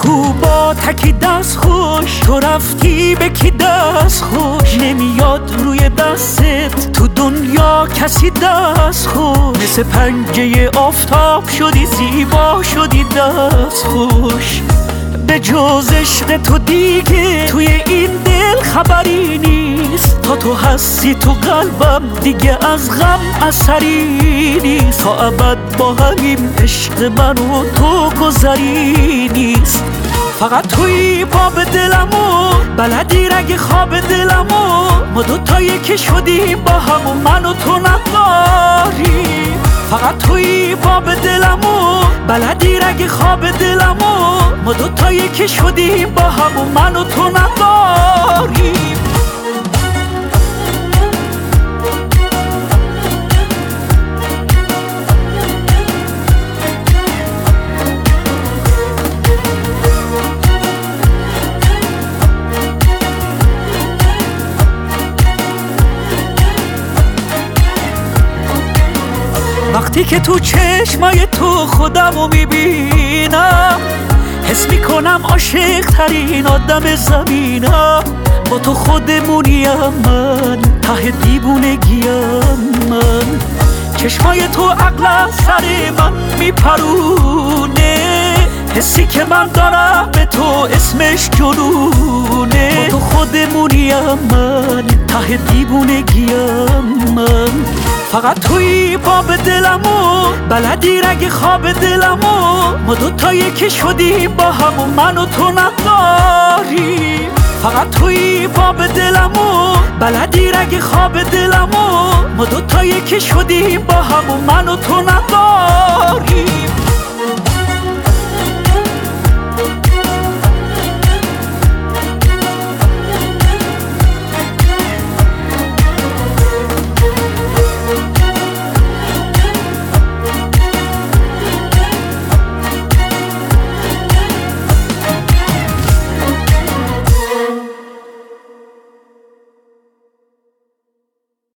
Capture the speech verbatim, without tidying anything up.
کو با تکی دست خوش، تو رفتی به کی دست خوش، نمیاد روی دستت تو دنیا کسی دست خوش، مثل پنجه آفتاب شدی زیبا شدی دست خوش. به جز عشق تو دیگه توی این دل خبری نیست، تا تو هستی تو قلبم دیگه از غم اثری نیست، تا ابد با همین عشق من و تو گذری نیست. فقط توی باب دلمو بلدی رگ خواب دلمو، ما دوتایی که شدیم با هم و من و تو نداری. فقط توی باب دلمو بلدی رگ خواب دلمو، ما دوتایی که شدیم با هم و من و تو نداری. وقتی که تو چشمای تو خودمو میبینم، حس میکنم عاشق ترین آدم زمینم. با تو خودمونیم من، ته دیوونگیم من. چشمای تو عقل سر من میپرونه، حسی که من دارم به تو اسمش جنونه. با تو خودمونیم من، ته دیوونگیم من. فقط توی باب دلمو بلدی رگ خواب دلمو، ما دوتایی که شدیم با هم و من و تو نداری. فقط توی باب دلمو بلدی رگ خواب دلمو، ما دوتایی که شدیم با هم و من و تو نداری.